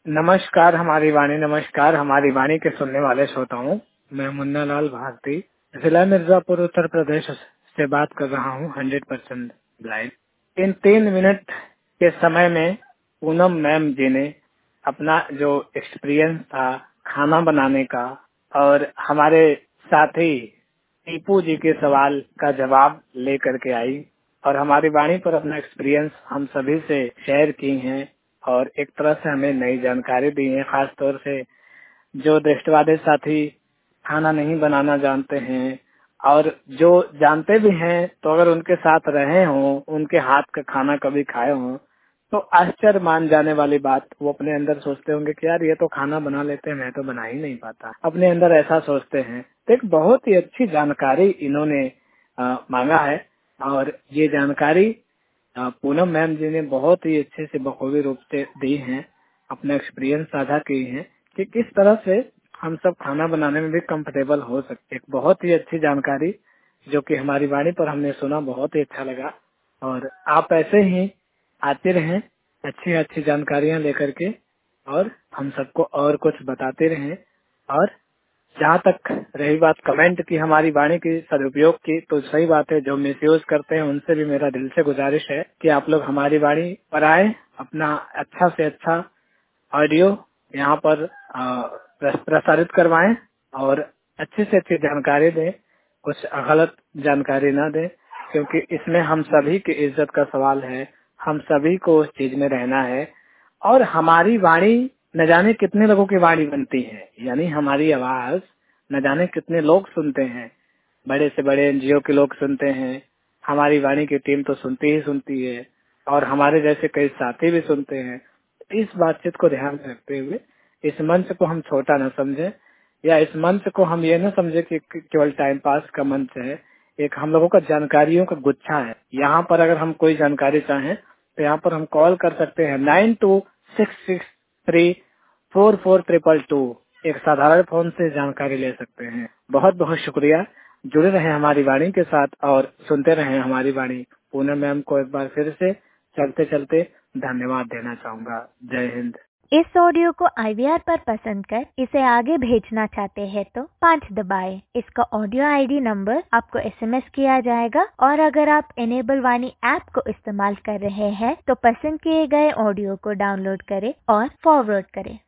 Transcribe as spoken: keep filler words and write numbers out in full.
नमस्कार हमारी वाणी, नमस्कार हमारी वाणी के सुनने वाले श्रोताओं। मैं मुन्ना लाल भारती जिला मिर्जापुर उत्तर प्रदेश से बात कर रहा हूँ, हंड्रेड परसेंट ब्लाइंड। इन तीन मिनट के समय में पूनम मैम जी ने अपना जो एक्सपीरियंस था खाना बनाने का और हमारे साथी टीपू जी के सवाल का जवाब लेकर के आई और हमारी वाणी पर अपना एक्सपीरियंस हम सभी से शेयर की हैं और एक तरह से हमें नई जानकारी दी है। खास तौर से जो दृष्टिवादी साथी खाना नहीं बनाना जानते हैं और जो जानते भी हैं तो अगर उनके साथ रहे हों, उनके हाथ का खाना कभी खाए हों तो आश्चर्य मान जाने वाली बात। वो अपने अंदर सोचते होंगे कि यार ये तो खाना बना लेते हैं, मैं तो बना ही नहीं पाता। अपने अंदर ऐसा सोचते हैं। तो एक बहुत ही अच्छी जानकारी इन्होंने आ, मांगा है और ये जानकारी पूनम मैम जी ने बहुत ही अच्छे से बखूबी रूप से दी हैं, अपना एक्सपीरियंस साझा की हैं कि किस तरह से हम सब खाना बनाने में भी कंफर्टेबल हो सकते। एक बहुत ही अच्छी जानकारी जो कि हमारी वाणी पर हमने सुना, बहुत ही अच्छा लगा। और आप ऐसे ही आते रहें अच्छी अच्छी जानकारियां लेकर के और हम सबको और कुछ बताते रहें। और जहाँ तक रही बात कमेंट की, हमारी वाणी की सदुपयोग की, तो सही बात है। जो मिसयूज करते हैं उनसे भी मेरा दिल से गुजारिश है कि आप लोग हमारी वाणी पर आए, अपना अच्छा से अच्छा ऑडियो यहाँ पर प्रसारित करवाएं और अच्छी से अच्छी जानकारी दें, कुछ गलत जानकारी ना दें, क्योंकि इसमें हम सभी की इज्जत का सवाल है। हम सभी को उस चीज में रहना है और हमारी वाणी न जाने कितने लोगों की वाणी बनती है, यानी हमारी आवाज न जाने कितने लोग सुनते हैं। बड़े से बड़े एनजीओ के लोग सुनते हैं, हमारी वाणी की टीम तो सुनती ही सुनती है और हमारे जैसे कई साथी भी सुनते हैं। इस बातचीत को ध्यान में रखते हुए इस मंच को हम छोटा न समझें या इस मंच को हम ये न समझे कि केवल टाइम पास का मंच है। एक हम लोगों का जानकारियों का गुच्छा है। यहाँ पर अगर हम कोई जानकारी चाहें तो यहाँ पर हम कॉल कर सकते हैं nine two six six three four four triple two. एक साधारण फोन से जानकारी ले सकते हैं। बहुत बहुत शुक्रिया। जुड़े रहें हमारी वाणी के साथ और सुनते रहें हमारी वाणी। पूनम मैम को एक बार फिर से चलते चलते धन्यवाद देना चाहूंगा। जय हिंद। इस ऑडियो को आई वी आर पर पसंद कर इसे आगे भेजना चाहते हैं तो पाँच दबाएं। इसका ऑडियो आईडी नंबर आपको एसएमएस किया जाएगा और अगर आप एनेबल वाणी ऐप को इस्तेमाल कर रहे हैं तो पसंद किए गए ऑडियो को डाउनलोड करें और फॉरवर्ड करें।